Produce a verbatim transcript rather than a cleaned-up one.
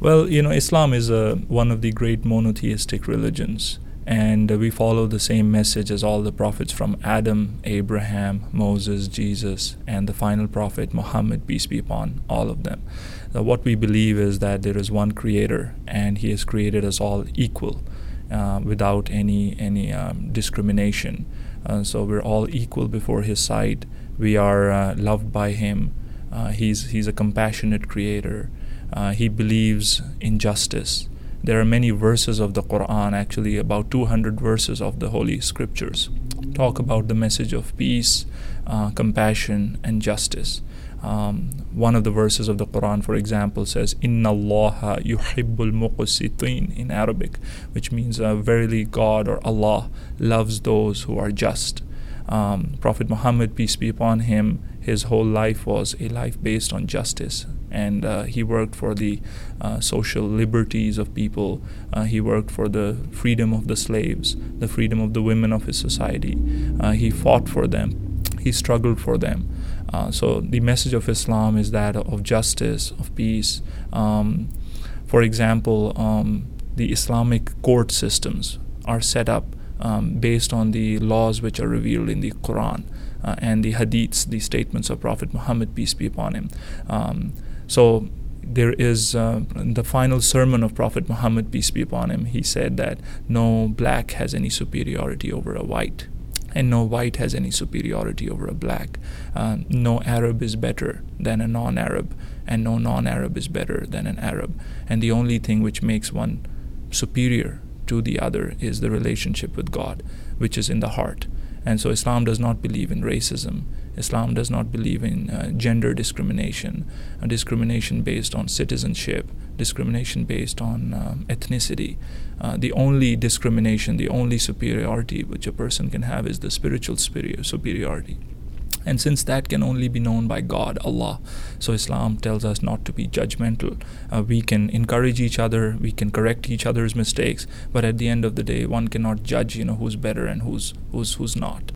Well, you know, Islam is a, one of the great monotheistic religions, and uh, we follow the same message as all the prophets from Adam, Abraham, Moses, Jesus, and the final prophet, Muhammad, peace be upon all of them. Uh, what we believe is that there is one creator, and he has created us all equal, uh, without any, any um, discrimination. Uh, so we're all equal before his sight. We are uh, loved by him. Uh, he's, he's a compassionate creator. Uh, he believes in justice. There are many verses of the Quran, actually about two hundred verses of the Holy Scriptures, talk about the message of peace, uh, compassion, and justice. Um, one of the verses of the Quran, for example, says, Inna Allaha yuhibbul muqsitin in Arabic, which means uh, verily God or Allah loves those who are just. Um, Prophet Muhammad, peace be upon him, his whole life was a life based on justice, and uh, he worked for the uh, social liberties of people. Uh, he worked for the freedom of the slaves, the freedom of the women of his society. Uh, he fought for them. He struggled for them. Uh, so the message of Islam is that of justice, of peace. Um, for example, um, the Islamic court systems are set up um, based on the laws which are revealed in the Quran uh, and the hadiths, the statements of Prophet Muhammad, peace be upon him. Um, so there is uh, the final sermon of Prophet Muhammad, peace be upon him. He said that no black has any superiority over a white, and no white has any superiority over a black. Uh, no Arab is better than a non-Arab, and no non-Arab is better than an Arab. And the only thing which makes one superior to the other is the relationship with God, which is in the heart. And so Islam does not believe in racism. Islam does not believe in uh, gender discrimination, uh, discrimination based on citizenship, discrimination based on um, ethnicity. Uh, the only discrimination, the only superiority which a person can have is the spiritual superior, superiority. And since that can only be known by God, Allah, so Islam tells us not to be judgmental. Uh, we can encourage each other, we can correct each other's mistakes, but at the end of the day, one cannot judge, you know, who's better and who's who's who's not.